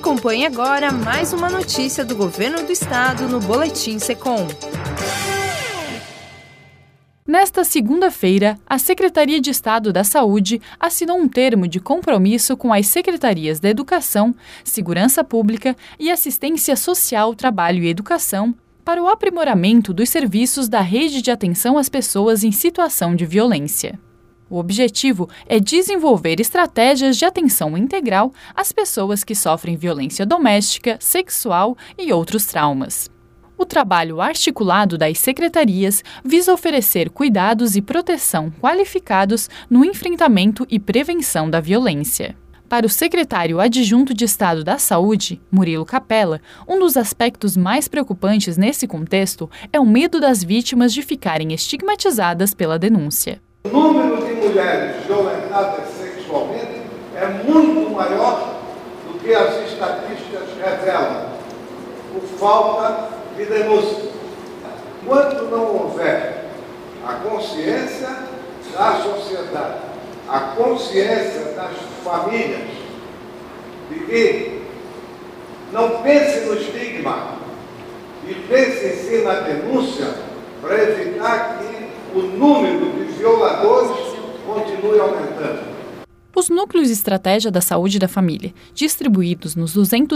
Acompanhe agora mais uma notícia do Governo do Estado no Boletim SECOM. Nesta segunda-feira, a Secretaria de Estado da Saúde assinou um termo de compromisso com as Secretarias da Educação, Segurança Pública e Assistência Social, Trabalho e Educação para o aprimoramento dos serviços da rede de atenção às pessoas em situação de violência. O objetivo é desenvolver estratégias de atenção integral às pessoas que sofrem violência doméstica, sexual e outros traumas. O trabalho articulado das secretarias visa oferecer cuidados e proteção qualificados no enfrentamento e prevenção da violência. Para o secretário adjunto de Estado da Saúde, Murilo Capella, um dos aspectos mais preocupantes nesse contexto é o medo das vítimas de ficarem estigmatizadas pela denúncia. O número de mulheres violentadas sexualmente é muito maior do que as estatísticas revelam, por falta de denúncia. Enquanto não houver a consciência da sociedade, a consciência das famílias, de que não pense no estigma e pense sim na denúncia, para evitar que o número de violadores continue aumentando. Os núcleos de estratégia da saúde da família, distribuídos nos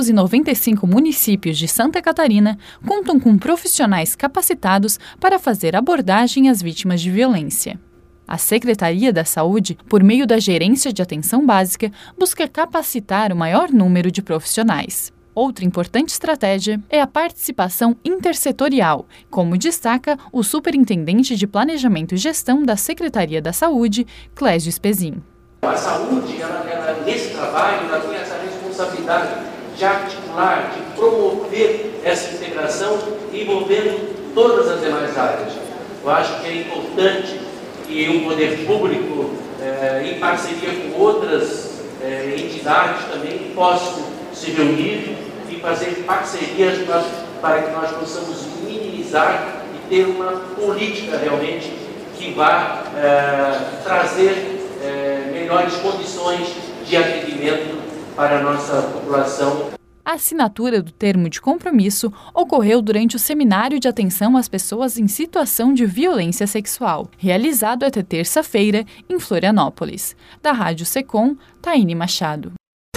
295 municípios de Santa Catarina, contam com profissionais capacitados para fazer abordagem às vítimas de violência. A Secretaria da Saúde, por meio da Gerência de Atenção Básica, busca capacitar o maior número de profissionais. Outra importante estratégia é a participação intersetorial, como destaca o Superintendente de Planejamento e Gestão da Secretaria da Saúde, Clésio Spezin. A saúde, nesse trabalho, ela tem essa responsabilidade de articular, de promover essa integração, envolvendo todas as demais áreas. Eu acho que é importante que o poder público, em parceria com outras entidades também, possam se reunir e fazer parcerias para que nós possamos minimizar e ter uma política realmente que vá trazer melhores condições de atendimento para a nossa população. A assinatura do termo de compromisso ocorreu durante o Seminário de Atenção às Pessoas em Situação de Violência Sexual, realizado até terça-feira em Florianópolis. Da Rádio SECOM, Taine Machado.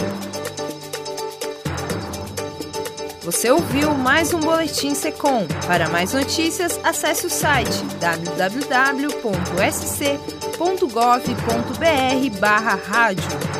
Você ouviu mais um Boletim SECOM. Para mais notícias, acesse o site www.sc.gov.br/rádio.